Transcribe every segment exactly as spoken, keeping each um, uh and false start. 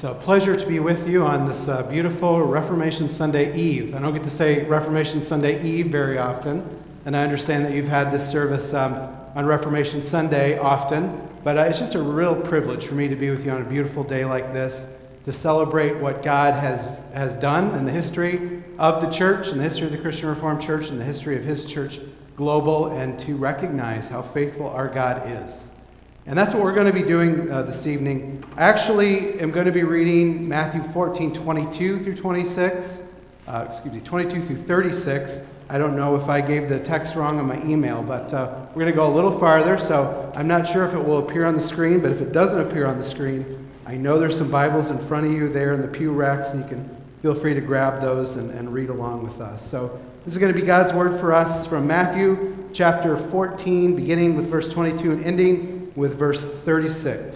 It's a pleasure to be with you on this uh, beautiful Reformation Sunday Eve. I don't get to say Reformation Sunday Eve very often, and I understand that you've had this service um, on Reformation Sunday often, but uh, it's just a real privilege for me to be with you on a beautiful day like this, to celebrate what God has, has done in the history of the church, in the history of the Christian Reformed Church, in the history of His church global, and to recognize how faithful our God is. And that's what we're going to be doing uh, this evening. I actually am going to be reading Matthew fourteen, twenty-two through twenty-six. Uh, excuse me, twenty-two through thirty-six. I don't know if I gave the text wrong on my email, but uh, we're going to go a little farther, so I'm not sure if it will appear on the screen, but if it doesn't appear on the screen, I know there's some Bibles in front of you there in the pew racks, and you can feel free to grab those and, and read along with us. So this is going to be God's Word for us. It's from Matthew chapter fourteen, beginning with verse twenty-two and ending with verse thirty-six.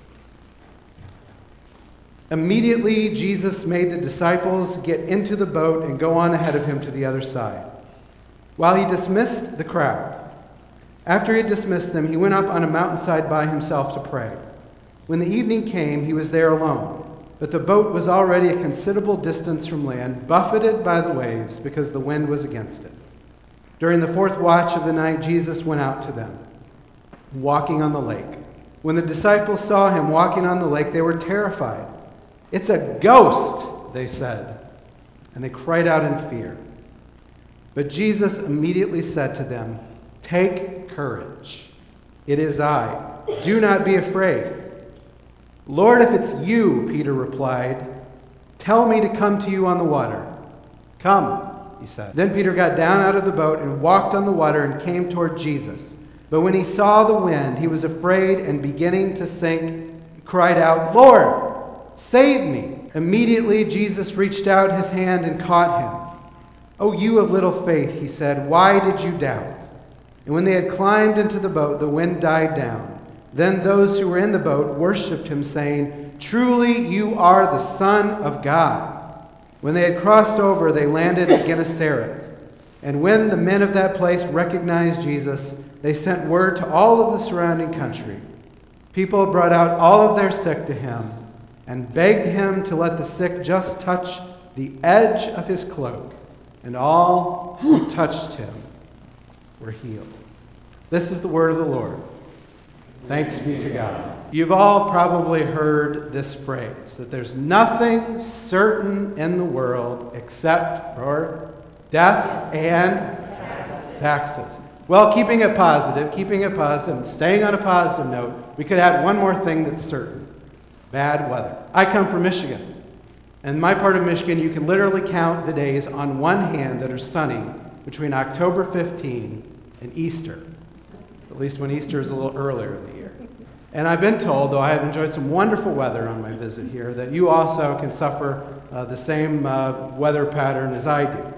Immediately Jesus made the disciples get into the boat and go on ahead of him to the other side, while he dismissed the crowd. After he had dismissed them, he went up on a mountainside by himself to pray. When the evening came, he was there alone, but the boat was already a considerable distance from land, buffeted by the waves because the wind was against it. During the fourth watch of the night, Jesus went out to them, walking on the lake. When the disciples saw him walking on the lake, they were terrified. "It's a ghost," they said, and they cried out in fear. But Jesus immediately said to them, "Take courage. It is I. Do not be afraid." "Lord, if it's you," Peter replied, "tell me to come to you on the water." "Come," he said. Then Peter got down out of the boat and walked on the water and came toward Jesus. But when he saw the wind, he was afraid, and beginning to sink, he cried out, "Lord, save me!" Immediately Jesus reached out his hand and caught him. "O you of little faith," he said, "why did you doubt?" And when they had climbed into the boat, the wind died down. Then those who were in the boat worshipped him, saying, "Truly you are the Son of God." When they had crossed over, they landed at Gennesaret. And when the men of that place recognized Jesus, they sent word to all of the surrounding country. People brought out all of their sick to him and begged him to let the sick just touch the edge of his cloak. And all who touched him were healed. This is the word of the Lord. Thanks be to God. You've all probably heard this phrase, that there's nothing certain in the world except for death and taxes. Well, keeping it positive, keeping it positive, and staying on a positive note, we could add one more thing that's certain. Bad weather. I come from Michigan. In my part of Michigan, you can literally count the days on one hand that are sunny between October fifteenth and Easter. At least when Easter is a little earlier in the year. And I've been told, though I have enjoyed some wonderful weather on my visit here, that you also can suffer uh, the same uh, weather pattern as I do.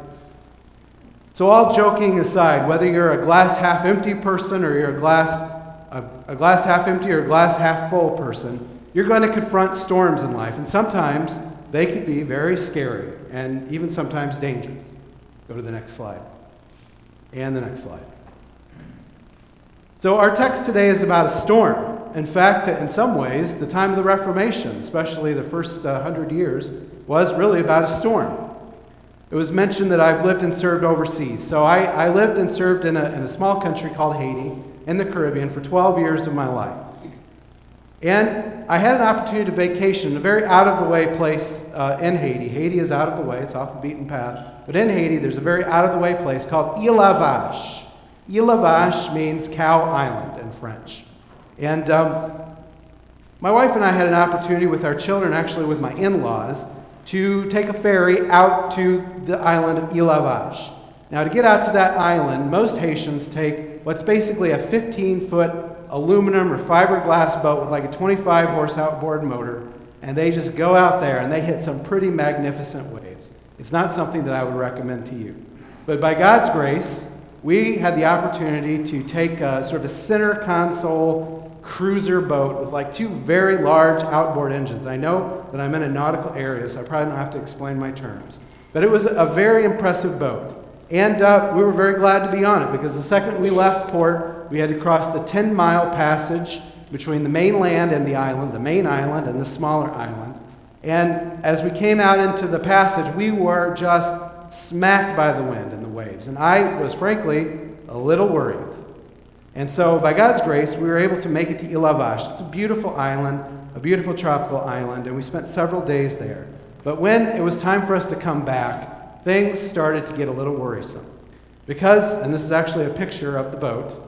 So all joking aside, whether you're a glass half empty person or you're a glass a, a glass half empty or a glass half full person, you're going to confront storms in life, and sometimes they can be very scary and even sometimes dangerous. Go to the next slide. And the next slide. So our text today is about a storm. In fact, in some ways, the time of the Reformation, especially the first uh, hundred years, was really about a storm. It was mentioned that I've lived and served overseas. So I, I lived and served in a, in a small country called Haiti in the Caribbean for twelve years of my life. And I had an opportunity to vacation in a very out-of-the-way place uh, in Haiti. Haiti is out of the way. It's off the beaten path. But in Haiti, there's a very out-of-the-way place called Île La Vache. Île La Vache means Cow Island in French. And um, my wife and I had an opportunity with our children, actually with my in-laws, to take a ferry out to the island of Île La Vache. Now, to get out to that island, most Haitians take what's basically a fifteen-foot aluminum or fiberglass boat with like a twenty-five horse outboard motor, and they just go out there and they hit some pretty magnificent waves. It's not something that I would recommend to you. But by God's grace, we had the opportunity to take a, sort of a center console cruiser boat with like two very large outboard engines. I know that I'm in a nautical area, so I probably don't have to explain my terms. But it was a very impressive boat. And uh, we were very glad to be on it, because the second we left port, we had to cross the ten-mile passage between the mainland and the island, the main island and the smaller island. And as we came out into the passage, we were just smacked by the wind and the waves. And I was, frankly, a little worried. And so, by God's grace, we were able to make it to Ilavash. It's a beautiful island, a beautiful tropical island, and we spent several days there. But when it was time for us to come back, things started to get a little worrisome. Because, and this is actually a picture of the boat,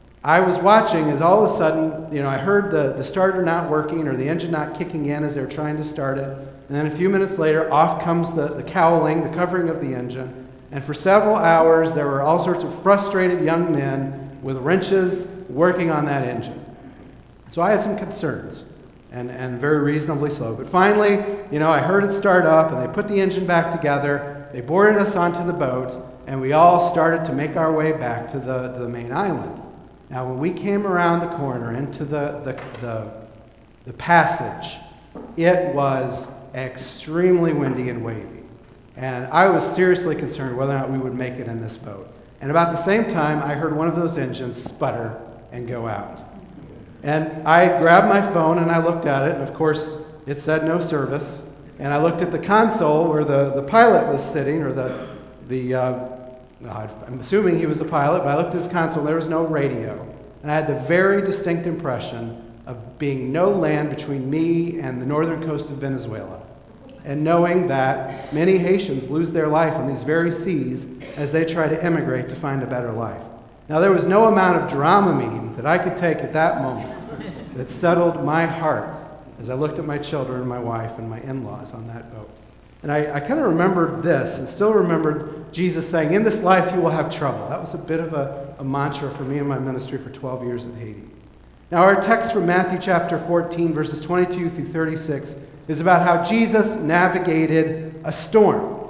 I was watching as all of a sudden, you know, I heard the, the starter not working or the engine not kicking in as they were trying to start it. And then a few minutes later, off comes the, the cowling, the covering of the engine. And for several hours, there were all sorts of frustrated young men with wrenches working on that engine. So I had some concerns, and, and very reasonably so. But finally, you know, I heard it start up, and they put the engine back together. They boarded us onto the boat, and we all started to make our way back to the, to the main island. Now, when we came around the corner into the, the, the, the passage, it was extremely windy and wavy. And I was seriously concerned whether or not we would make it in this boat. And about the same time, I heard one of those engines sputter and go out. And I grabbed my phone and I looked at it, and of course, it said no service. And I looked at the console where the, the pilot was sitting, or the, the uh, I'm assuming he was the pilot, but I looked at his console and there was no radio. And I had the very distinct impression of being no land between me and the northern coast of Venezuela. And knowing that many Haitians lose their life on these very seas as they try to immigrate to find a better life. Now, there was no amount of Dramamine that I could take at that moment that settled my heart as I looked at my children and my wife and my in-laws on that boat. And I, I kind of remembered this, and still remembered Jesus saying, "In this life you will have trouble." That was a bit of a, a mantra for me in my ministry for twelve years in Haiti. Now, our text from Matthew chapter fourteen, verses twenty-two through thirty-six, is about how Jesus navigated a storm.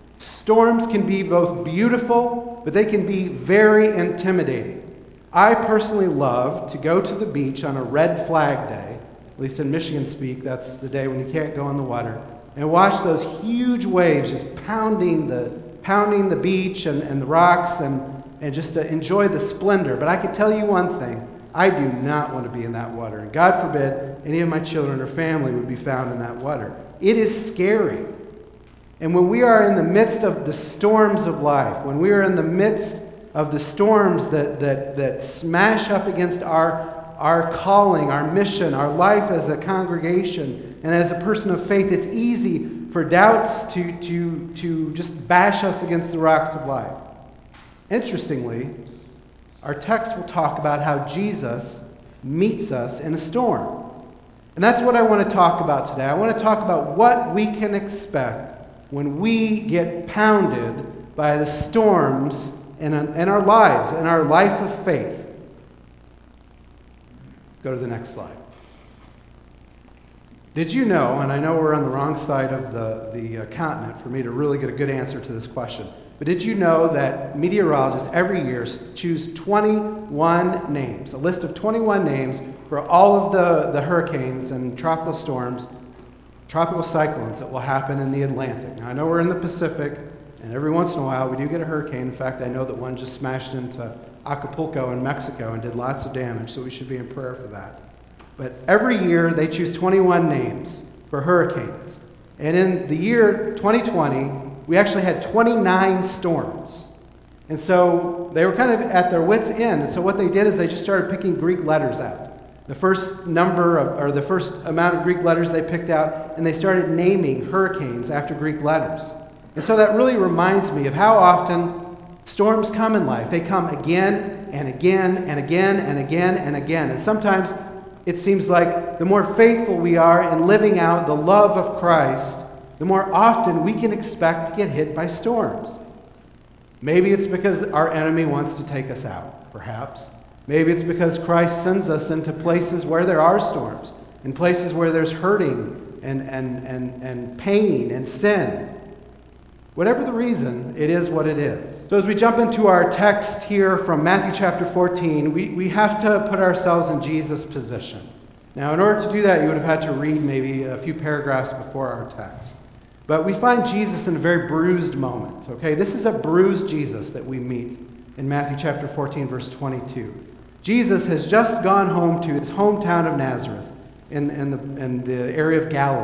Storms can be both beautiful, but they can be very intimidating. I personally love to go to the beach on a red flag day, at least in Michigan speak, that's the day when you can't go in the water, and watch those huge waves just pounding the pounding the beach and, and the rocks, and, and just to enjoy the splendor. But I can tell you one thing, I do not want to be in that water. And God forbid any of my children or family would be found in that water. It is scary. And when we are in the midst of the storms of life, when we are in the midst of the storms that, that, that smash up against our our calling, our mission, our life as a congregation, and as a person of faith, it's easy for doubts to, to, to just bash us against the rocks of life. Interestingly, our text will talk about how Jesus meets us in a storm. And that's what I want to talk about today. I want to talk about what we can expect when we get pounded by the storms in, in our lives, in our life of faith. Go to the next slide. Did you know, and I know we're on the wrong side of the, the uh, continent for me to really get a good answer to this question, but did you know that meteorologists every year choose twenty-one names, a list of twenty-one names for all of the, the hurricanes and tropical storms, tropical cyclones that will happen in the Atlantic? Now, I know we're in the Pacific, and every once in a while we do get a hurricane. In fact, I know that one just smashed into Acapulco in Mexico and did lots of damage, so we should be in prayer for that. But every year they choose twenty-one names for hurricanes. And in the year twenty twenty, we actually had twenty-nine storms. And so they were kind of at their wits' end. And so what they did is they just started picking Greek letters out. The first number of, or the first amount of Greek letters they picked out, and they started naming hurricanes after Greek letters. And so that really reminds me of how often storms come in life. They come again and again and again and again and again. And sometimes it seems like the more faithful we are in living out the love of Christ, the more often we can expect to get hit by storms. Maybe it's because our enemy wants to take us out, perhaps. Maybe it's because Christ sends us into places where there are storms, in places where there's hurting and, and, and, and pain and sin. Whatever the reason, it is what it is. So as we jump into our text here from Matthew chapter fourteen, we, we have to put ourselves in Jesus' position. Now, in order to do that, you would have had to read maybe a few paragraphs before our text. But we find Jesus in a very bruised moment. Okay, this is a bruised Jesus that we meet in Matthew chapter fourteen, verse twenty-two. Jesus has just gone home to his hometown of Nazareth in, in, the, in the area of Galilee.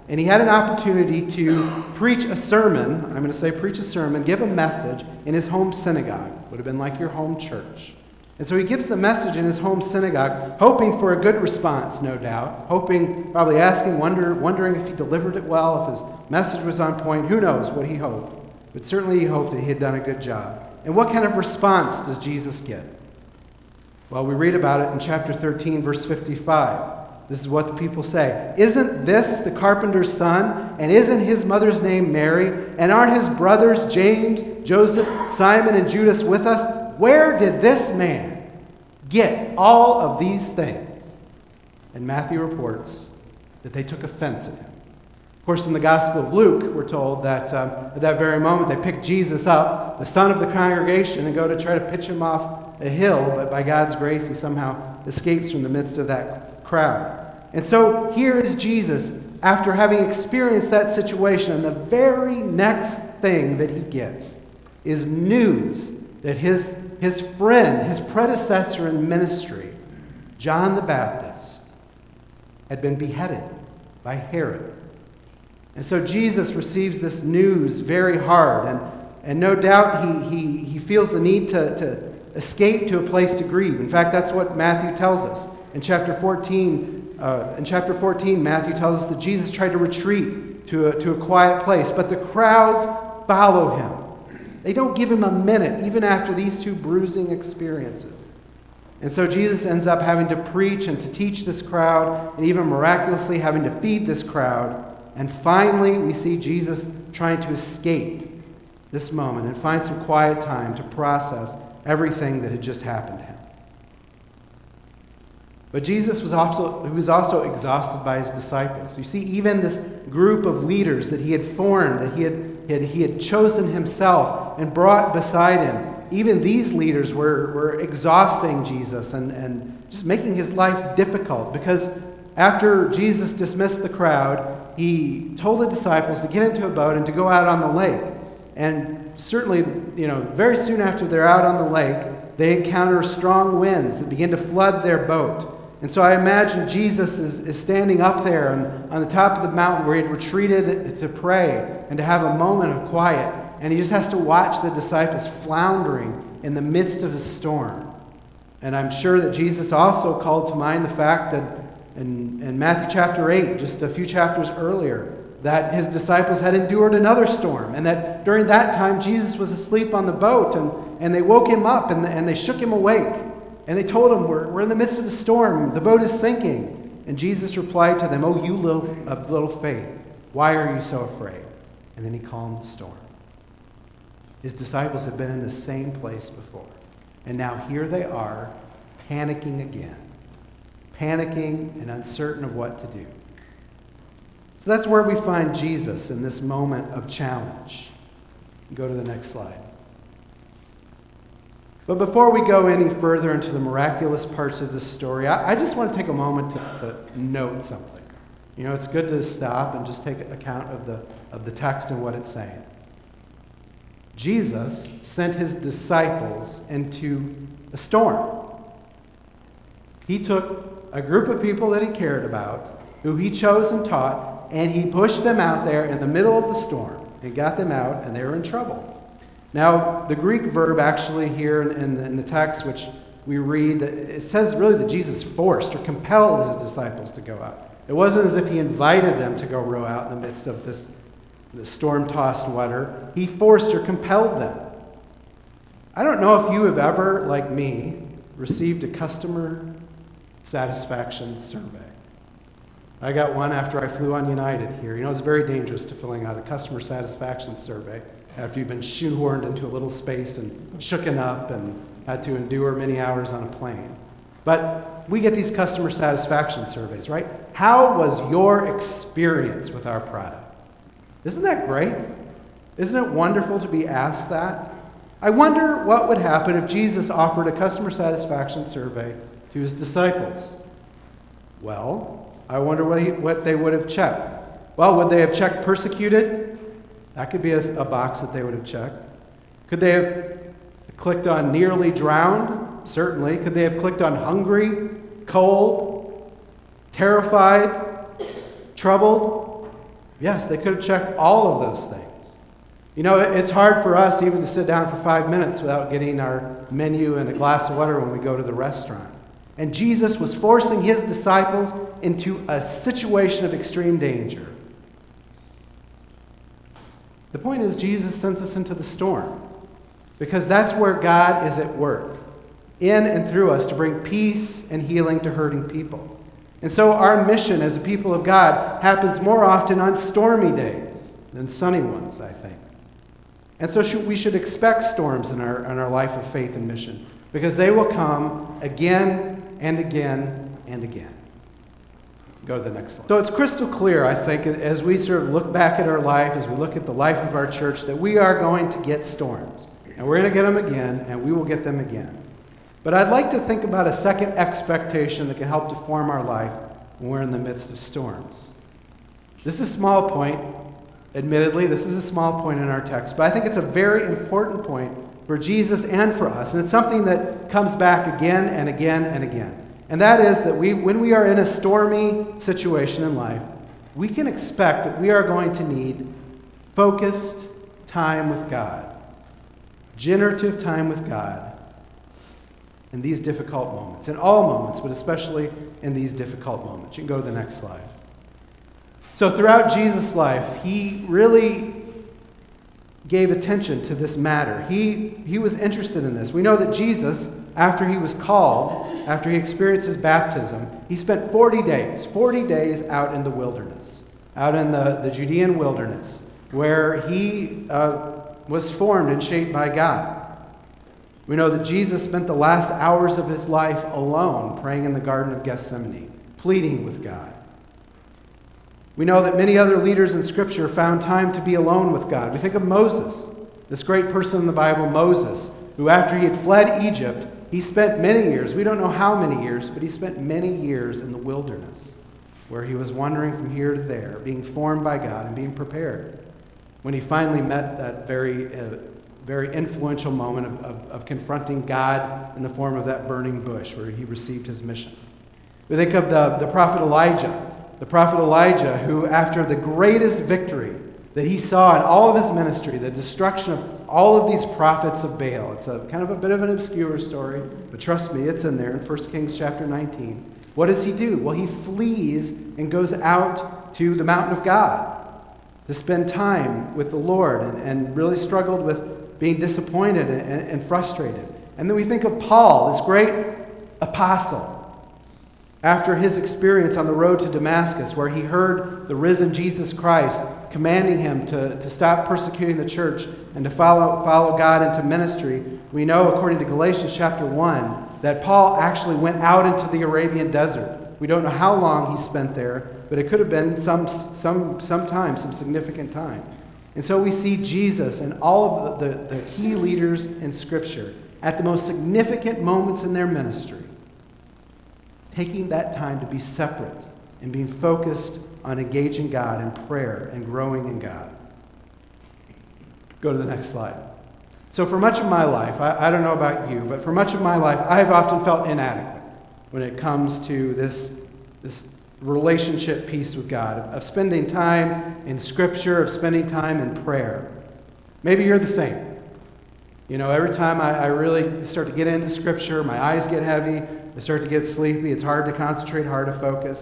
And he had an opportunity to preach a sermon, I'm going to say preach a sermon, give a message in his home synagogue. Would have been like your home church. And so he gives the message in his home synagogue, hoping for a good response, no doubt. Hoping, probably asking, wonder, wondering if he delivered it well, if his message was on point. Who knows what he hoped. But certainly he hoped that he had done a good job. And what kind of response does Jesus get? Well, we read about it in chapter thirteen, verse fifty-five. This is what the people say. Isn't this the carpenter's son? And isn't his mother's name Mary? And aren't his brothers James, Joseph, Simon, and Judas with us? Where did this man get all of these things? And Matthew reports that they took offense at him. Of course, in the Gospel of Luke, we're told that um, at that very moment they picked Jesus up, the son of the congregation, and go to try to pitch him off a hill, but by God's grace he somehow escapes from the midst of that crowd. And so here is Jesus, after having experienced that situation, and the very next thing that he gets is news that his, his friend, his predecessor in ministry, John the Baptist, had been beheaded by Herod. And so Jesus receives this news very hard, and, and no doubt he, he, he feels the need to, to escape to a place to grieve. In fact, that's what Matthew tells us. In chapter fourteen, uh, in chapter fourteen, Matthew tells us that Jesus tried to retreat to a, to a quiet place, but the crowds follow him. They don't give him a minute, even after these two bruising experiences. And so Jesus ends up having to preach and to teach this crowd, and even miraculously having to feed this crowd. And finally, we see Jesus trying to escape this moment and find some quiet time to process everything that had just happened to him. But Jesus was also, he was also exhausted by his disciples. You see, even this group of leaders that he had formed, that he had, he had, he had chosen himself and brought beside him, even these leaders were, were exhausting Jesus and, and just making his life difficult, because after Jesus dismissed the crowd, he told the disciples to get into a boat and to go out on the lake. And certainly, you know, very soon after they're out on the lake, they encounter strong winds that begin to flood their boat. And so I imagine Jesus is, is standing up there on, on the top of the mountain where he had retreated to pray and to have a moment of quiet. And he just has to watch the disciples floundering in the midst of the storm. And I'm sure that Jesus also called to mind the fact that in, in Matthew chapter eight, just a few chapters earlier, that his disciples had endured another storm, and that during that time Jesus was asleep on the boat, and, and they woke him up and, and they shook him awake. And they told him, we're, we're in the midst of a storm, the boat is sinking. And Jesus replied to them, "Oh, you little, of little faith, why are you so afraid?" And then he calmed the storm. His disciples had been in the same place before. And now here they are, panicking again. Panicking and uncertain of what to do. So that's where we find Jesus in this moment of challenge. Go to the next slide. But before we go any further into the miraculous parts of this story, I, I just want to take a moment to, to note something. You know, it's good to stop and just take account of the, of the text and what it's saying. Jesus sent his disciples into a storm. He took a group of people that he cared about, who he chose and taught, and he pushed them out there in the middle of the storm and got them out, and they were in trouble. Now, the Greek verb actually here in, in the text, which we read, it says really that Jesus forced or compelled his disciples to go out. It wasn't as if he invited them to go row out in the midst of this, this storm-tossed water. He forced or compelled them. I don't know if you have ever, like me, received a customer satisfaction survey. I got one after I flew on United here. You know, it's very dangerous to filling out a customer satisfaction survey after you've been shoehorned into a little space and shooken up and had to endure many hours on a plane. But we get these customer satisfaction surveys, right? How was your experience with our product? Isn't that great? Isn't it wonderful to be asked that? I wonder what would happen if Jesus offered a customer satisfaction survey to his disciples. Well, I wonder what, he, what they would have checked. Well, would they have checked persecuted? That could be a, a box that they would have checked. Could they have clicked on nearly drowned? Certainly. Could they have clicked on hungry, cold, terrified, troubled? Yes, they could have checked all of those things. You know, it's hard for us even to sit down for five minutes without getting our menu and a glass of water when we go to the restaurant. And Jesus was forcing his disciples into a situation of extreme danger. The point is, Jesus sends us into the storm because that's where God is at work, in and through us, to bring peace and healing to hurting people. And so our mission as a people of God happens more often on stormy days than sunny ones, I think. And so should, we should expect storms in our, in our life of faith and mission, because they will come again and again and again. Go to the next slide. So it's crystal clear, I think, as we sort of look back at our life, as we look at the life of our church, that we are going to get storms. And we're going to get them again, and we will get them again. But I'd like to think about a second expectation that can help to form our life when we're in the midst of storms. This is a small point. Admittedly, this is a small point in our text, but I think it's a very important point for Jesus and for us. And it's something that comes back again and again and again. And that is that we, when we are in a stormy situation in life, we can expect that we are going to need focused time with God, generative time with God in these difficult moments, in all moments, but especially in these difficult moments. You can go to the next slide. So throughout Jesus' life, he really gave attention to this matter. He, he was interested in this. We know that Jesus, after he was called, after he experienced his baptism, he spent forty days, forty days out in the wilderness, out in the, the Judean wilderness, where he uh, was formed and shaped by God. We know that Jesus spent the last hours of his life alone, praying in the Garden of Gethsemane, pleading with God. We know that many other leaders in Scripture found time to be alone with God. We think of Moses, this great person in the Bible, Moses, who after he had fled Egypt, he spent many years, we don't know how many years, but he spent many years in the wilderness, where he was wandering from here to there, being formed by God and being prepared. When he finally met that very, uh, very influential moment of, of, of confronting God in the form of that burning bush, where he received his mission. We think of the, the prophet Elijah, the prophet Elijah, who after the greatest victory that he saw in all of his ministry, the destruction of all of these prophets of Baal. It's a kind of a bit of an obscure story, but trust me, it's in there in First Kings chapter nineteen. What does he do? Well, he flees and goes out to the mountain of God to spend time with the Lord, and, and really struggled with being disappointed and, and, and frustrated. And then we think of Paul, this great apostle, after his experience on the road to Damascus, where he heard the risen Jesus Christ commanding him to, to stop persecuting the church and to follow, follow God into ministry. We know, according to Galatians chapter one, that Paul actually went out into the Arabian desert. We don't know how long he spent there, but it could have been some, some, some time, some significant time. And so we see Jesus and all of the, the, the key leaders in Scripture at the most significant moments in their ministry, taking that time to be separate and being focused on engaging God in prayer and growing in God. Go to the next slide. So for much of my life, I, I don't know about you, but for much of my life, I have often felt inadequate when it comes to this, this relationship piece with God, of, of spending time in Scripture, of spending time in prayer. Maybe you're the same. You know, every time I, I really start to get into Scripture, my eyes get heavy, I start to get sleepy, it's hard to concentrate, hard to focus.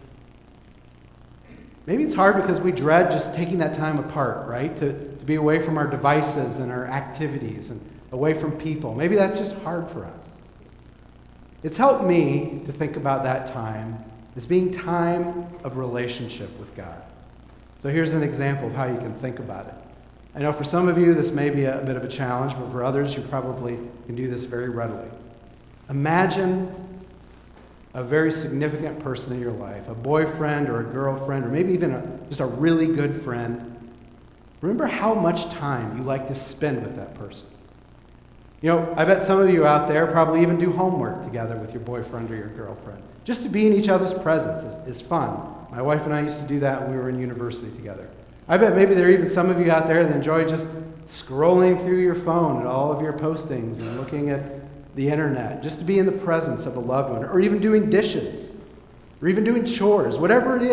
Maybe it's hard because we dread just taking that time apart, right? To, to be away from our devices and our activities and away from people. Maybe that's just hard for us. It's helped me to think about that time as being time of relationship with God. So here's an example of how you can think about it. I know for some of you this may be a bit of a challenge, but for others you probably can do this very readily. Imagine a very significant person in your life, a boyfriend or a girlfriend, or maybe even a, just a really good friend. Remember how much time you like to spend with that person. You know, I bet some of you out there probably even do homework together with your boyfriend or your girlfriend. Just to be in each other's presence is, is fun. My wife and I used to do that when we were in university together. I bet maybe there are even some of you out there that enjoy just scrolling through your phone at all of your postings and looking at the internet, just to be in the presence of a loved one, or even doing dishes, or even doing chores. Whatever it is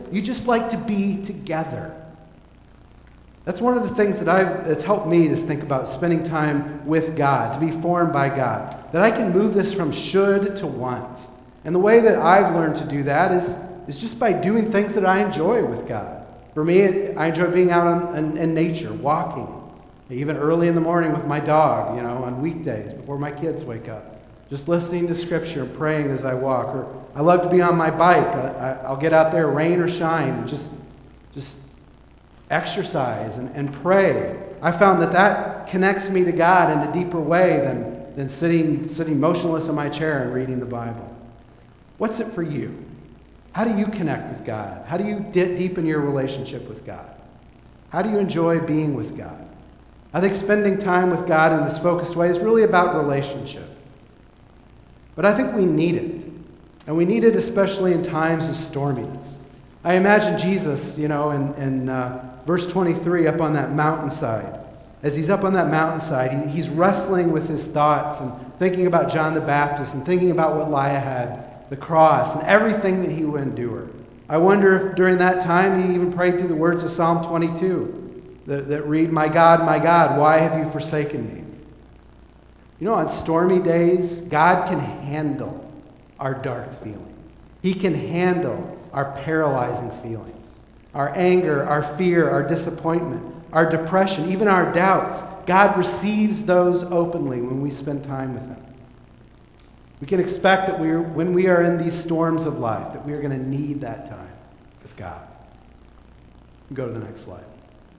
you just like to be together. That's one of the things that I've, that's helped me to think about spending time with God, to be formed by God. That I can move this from should to want. And the way that I've learned to do that is, is just by doing things that I enjoy with God. For me, it, I enjoy being out on, in, in nature, walking. Even early in the morning with my dog, you know, on weekdays before my kids wake up. Just listening to Scripture and praying as I walk. Or I love to be on my bike. I, I'll get out there, rain or shine, and just, just exercise and, and pray. I found that that connects me to God in a deeper way than, than sitting, sitting motionless in my chair and reading the Bible. What's it for you? How do you connect with God? How do you di- deepen your relationship with God? How do you enjoy being with God? I think spending time with God in this focused way is really about relationship. But I think we need it. And we need it especially in times of storminess. I imagine Jesus, you know, in, in uh, verse twenty-three up on that mountainside. As he's up on that mountainside, he, he's wrestling with his thoughts and thinking about John the Baptist and thinking about what lie ahead, the cross, and everything that he would endure. I wonder if during that time he even prayed through the words of Psalm twenty-two that, that read, "My God, my God, why have you forsaken me?" You know, on stormy days, God can handle our dark feelings. He can handle our paralyzing feelings, our anger, our fear, our disappointment, our depression, even our doubts. God receives those openly when we spend time with Him. We can expect that we are, when we are in these storms of life, that we are going to need that time with God. Go to the next slide.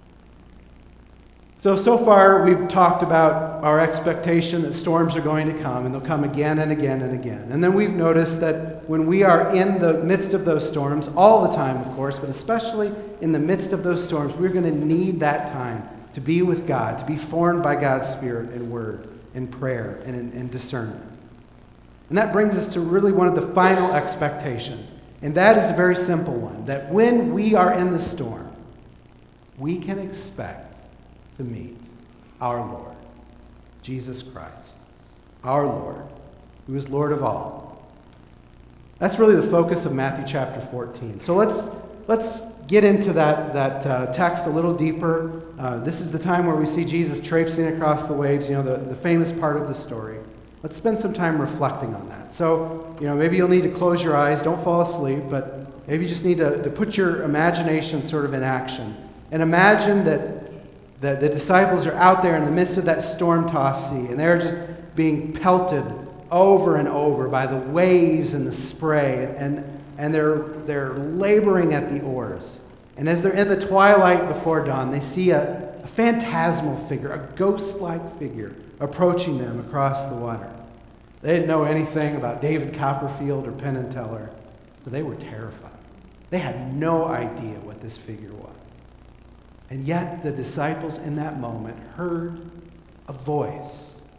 So, so far we've talked about our expectation that storms are going to come, and they'll come again and again and again. And then we've noticed that when we are in the midst of those storms, all the time of course, but especially in the midst of those storms, we're going to need that time to be with God, to be formed by God's Spirit and Word and prayer and, and, and discernment. And that brings us to really one of the final expectations. And that is a very simple one, that when we are in the storm, we can expect to meet our Lord, Jesus Christ, our Lord, who is Lord of all. That's really the focus of Matthew chapter fourteen. So let's let's get into that, that uh, text a little deeper. Uh, this is the time where we see Jesus traipsing across the waves, you know, the, the famous part of the story. Let's spend some time reflecting on that. So, you know, maybe you'll need to close your eyes, don't fall asleep, but maybe you just need to, to put your imagination sort of in action. And imagine that that the disciples are out there in the midst of that storm-tossed sea, and they're just being pelted over and over by the waves and the spray, and, and they're, they're laboring at the oars. And as they're in the twilight before dawn, they see a, a phantasmal figure, a ghost-like figure, approaching them across the water. They didn't know anything about David Copperfield or Penn and Teller, so they were terrified. They had no idea what this figure was. And yet the disciples in that moment heard a voice,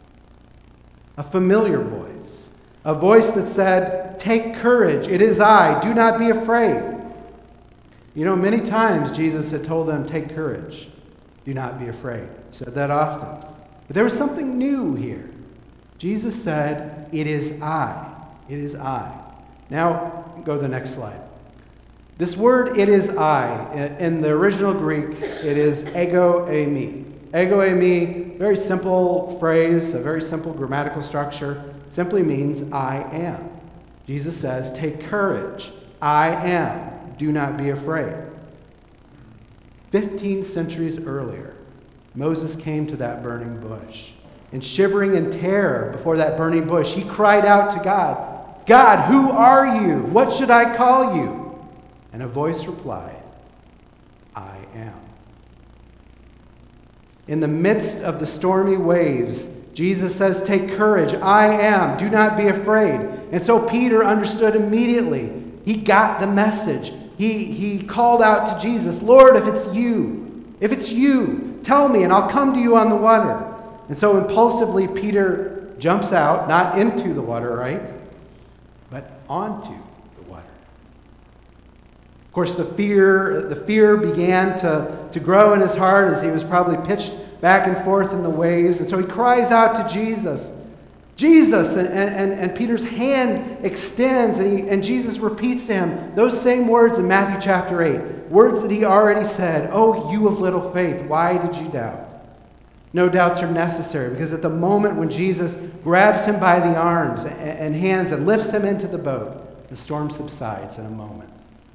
a familiar voice, a voice that said, "Take courage, it is I, do not be afraid." You know, many times Jesus had told them, "Take courage, do not be afraid." He said that often. But there was something new here. Jesus said, "It is I, it is I." Now, go to the next slide. This word, "it is I," in the original Greek, it is ego eimi. Ego eimi, very simple phrase, a very simple grammatical structure, simply means I am. Jesus says, "Take courage, I am, do not be afraid." Fifteen centuries earlier, Moses came to that burning bush, and shivering in terror before that burning bush, he cried out to God, "God, who are you? What should I call you?" And a voice replied, "I am." In the midst of the stormy waves, Jesus says, "Take courage, I am, do not be afraid." And so Peter understood immediately. He got the message. He, he called out to Jesus, "Lord, if it's you, if it's you, tell me and I'll come to you on the water." And so impulsively Peter jumps out, not into the water, right? But onto the water. Of course, the fear, the fear began to, to grow in his heart as he was probably pitched back and forth in the waves. And so he cries out to Jesus, Jesus, and, and, and Peter's hand extends, and, he, and Jesus repeats to him those same words in Matthew chapter eight, words that he already said, "Oh, you of little faith, why did you doubt?" No doubts are necessary, because at the moment when Jesus grabs him by the arms and, and hands and lifts him into the boat, the storm subsides in a moment.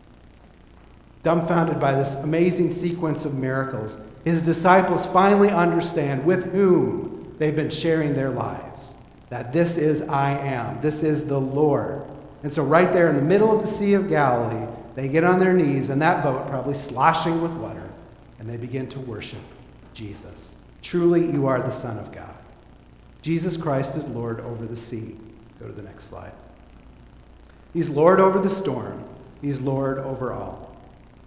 Dumbfounded by this amazing sequence of miracles, his disciples finally understand with whom they've been sharing their lives. That this is I am. This is the Lord. And so right there in the middle of the Sea of Galilee, they get on their knees in that boat, probably sloshing with water, and they begin to worship Jesus. Truly, you are the Son of God. Jesus Christ is Lord over the sea. Go to the next slide. He's Lord over the storm. He's Lord over all.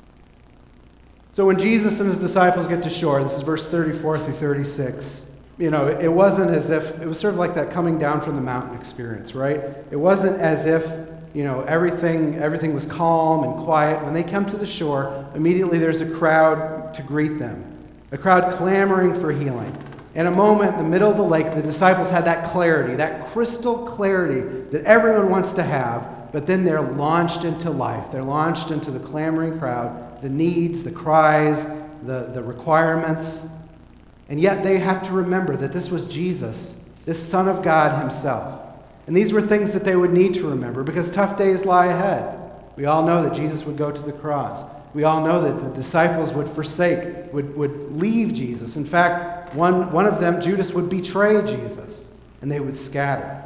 So when Jesus and his disciples get to shore, this is verse thirty-four through thirty-six, you know, it wasn't as if, it was sort of like that coming down from the mountain experience, right? It wasn't as if, you know, everything everything was calm and quiet. When they come to the shore, immediately there's a crowd to greet them. A crowd clamoring for healing. In a moment, in the middle of the lake, the disciples had that clarity, that crystal clarity that everyone wants to have, but then they're launched into life. They're launched into the clamoring crowd, the needs, the cries, the, the requirements. And yet they have to remember that this was Jesus, this Son of God himself. And these were things that they would need to remember because tough days lie ahead. We all know that Jesus would go to the cross. We all know that the disciples would forsake, would, would leave Jesus. In fact, one, one of them, Judas, would betray Jesus, and they would scatter.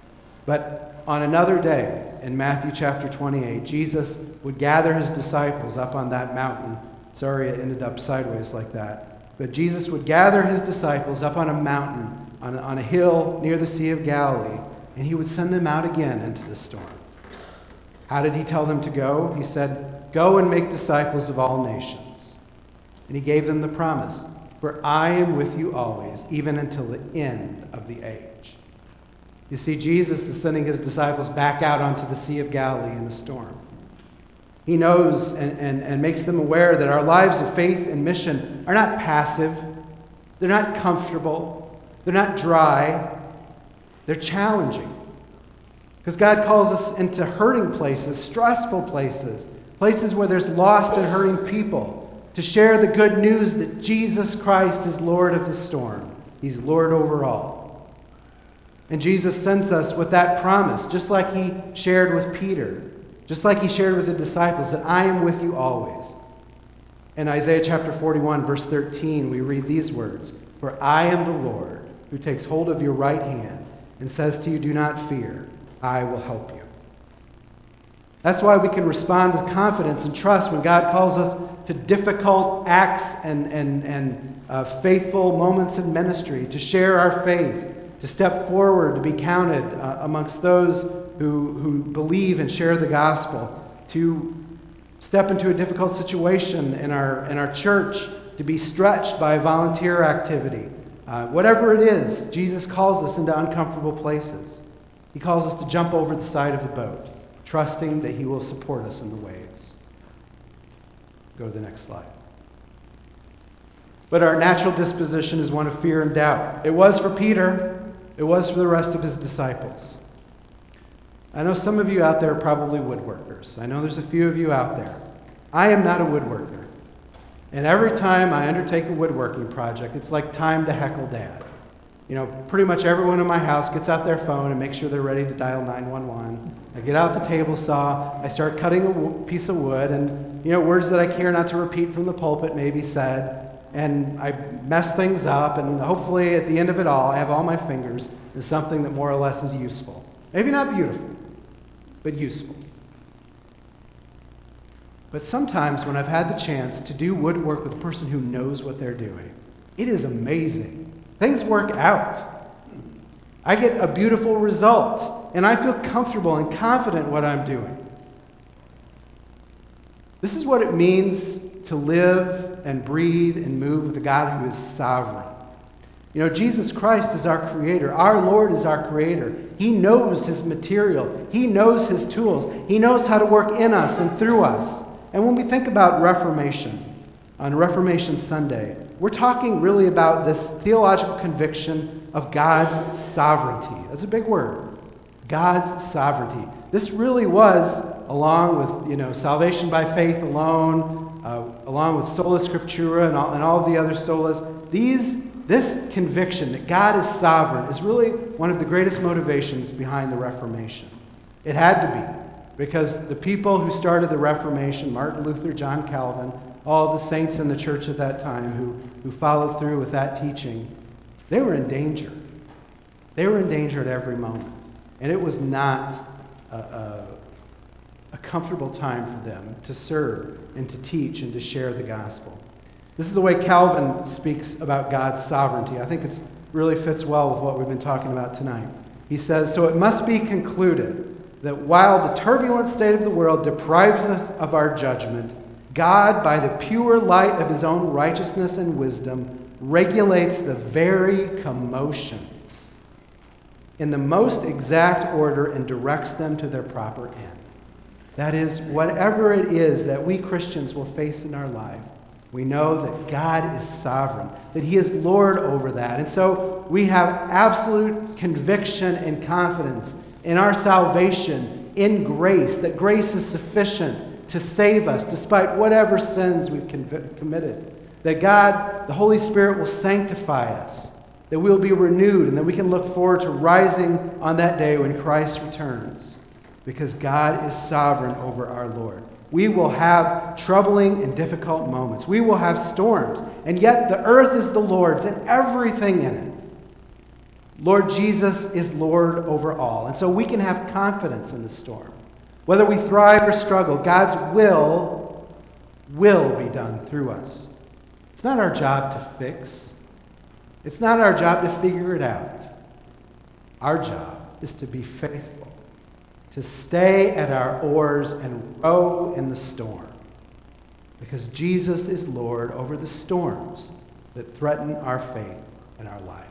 But on another day, in Matthew chapter twenty-eight, Jesus would gather his disciples up on that mountain. Sorry, it ended up sideways like that. But Jesus would gather his disciples up on a mountain, on a, on a hill near the Sea of Galilee, and he would send them out again into the storm. How did he tell them to go? He said, "Go and make disciples of all nations." And he gave them the promise, "For I am with you always, even until the end of the age." You see, Jesus is sending his disciples back out onto the Sea of Galilee in the storm. He knows and, and, and makes them aware that our lives of faith and mission are not passive. They're not comfortable. They're not dry. They're challenging. Because God calls us into hurting places, stressful places, places where there's lost and hurting people, to share the good news that Jesus Christ is Lord of the storm. He's Lord over all. And Jesus sends us with that promise, just like he shared with Peter, just like he shared with the disciples, that I am with you always. In Isaiah chapter forty-one, verse thirteen, we read these words, "For I am the Lord who takes hold of your right hand and says to you, 'Do not fear, I will help you.'" That's why we can respond with confidence and trust when God calls us to difficult acts and, and, and uh, faithful moments in ministry, to share our faith, to step forward, to be counted uh, amongst those who, who believe and share the gospel, to step into a difficult situation in our, in our church, to be stretched by volunteer activity. Uh, whatever it is, Jesus calls us into uncomfortable places. He calls us to jump over the side of the boat, trusting that he will support us in the waves. Go to the next slide. But our natural disposition is one of fear and doubt. It was for Peter. It was for the rest of his disciples. I know some of you out there are probably woodworkers. I know there's a few of you out there. I am not a woodworker. And every time I undertake a woodworking project, it's like time to heckle Dad. You know, pretty much everyone in my house gets out their phone and makes sure they're ready to dial nine one one. I get out the table saw, I start cutting a w- piece of wood, and, you know, words that I care not to repeat from the pulpit may be said, and I mess things up, and hopefully at the end of it all, I have all my fingers in something that more or less is useful. Maybe not beautiful, but useful. But sometimes when I've had the chance to do woodwork with a person who knows what they're doing, it is amazing. Things work out. I get a beautiful result, and I feel comfortable and confident in what I'm doing. This is what it means to live and breathe and move with a God who is sovereign. You know, Jesus Christ is our Creator. Our Lord is our Creator. He knows His material. He knows His tools. He knows how to work in us and through us. And when we think about Reformation, on Reformation Sunday, we're talking really about this theological conviction of God's sovereignty. That's a big word. God's sovereignty. This really was, along with, you know, salvation by faith alone, uh, along with sola scriptura and all, and all of the other solas, these, this conviction that God is sovereign is really one of the greatest motivations behind the Reformation. It had to be, because the people who started the Reformation, Martin Luther, John Calvin, all the saints in the church at that time who, who followed through with that teaching, they were in danger. They were in danger at every moment. And it was not a, a, a comfortable time for them to serve and to teach and to share the gospel. This is the way Calvin speaks about God's sovereignty. I think it really fits well with what we've been talking about tonight. He says, "So it must be concluded that while the turbulent state of the world deprives us of our judgment, God, by the pure light of his own righteousness and wisdom, regulates the very commotions in the most exact order and directs them to their proper end." That is, whatever it is that we Christians will face in our life, we know that God is sovereign, that he is Lord over that. And so we have absolute conviction and confidence in our salvation, in grace, that grace is sufficient to save us despite whatever sins we've conv- committed. That God, the Holy Spirit, will sanctify us, that we will be renewed, and that we can look forward to rising on that day when Christ returns, because God is sovereign over our Lord. We will have troubling and difficult moments. We will have storms, and yet the earth is the Lord's and everything in it. Lord Jesus is Lord over all, and so we can have confidence in the storm. Whether we thrive or struggle, God's will will be done through us. It's not our job to fix. It's not our job to figure it out. Our job is to be faithful, to stay at our oars and row in the storm, because Jesus is Lord over the storms that threaten our faith and our life.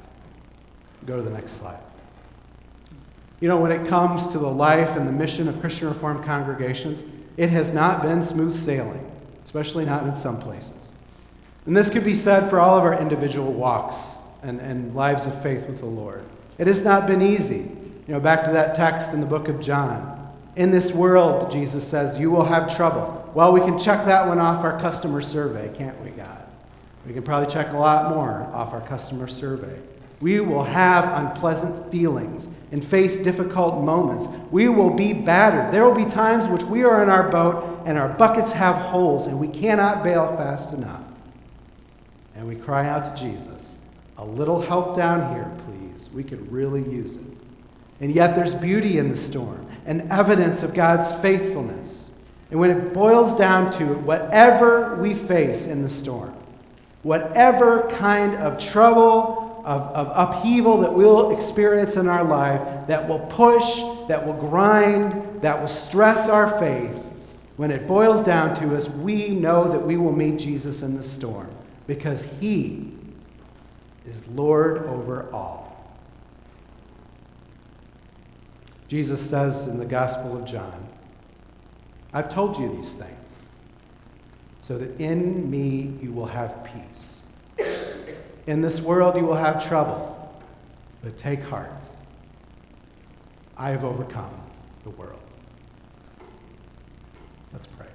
Go to the next slide. You know, when it comes to the life and the mission of Christian Reformed congregations, it has not been smooth sailing, especially not in some places. And this could be said for all of our individual walks and, and lives of faith with the Lord. It has not been easy. You know, back to that text in the book of John. In this world, Jesus says, you will have trouble. Well, we can check that one off our customer survey, can't we, God? We can probably check a lot more off our customer survey. We will have unpleasant feelings and face difficult moments. We will be battered. There will be times which we are in our boat and our buckets have holes and we cannot bail fast enough. And we cry out to Jesus, a little help down here, please. We could really use it. And yet there's beauty in the storm and evidence of God's faithfulness. And when it boils down to it, whatever we face in the storm, whatever kind of trouble, of, of upheaval that we'll experience in our life, that will push, that will grind, that will stress our faith, when it boils down to us, we know that we will meet Jesus in the storm, because he is Lord over all. Jesus says in the Gospel of John, I've told you these things so that in me you will have peace. In this world you will have trouble, but take heart. I have overcome the world. Let's pray.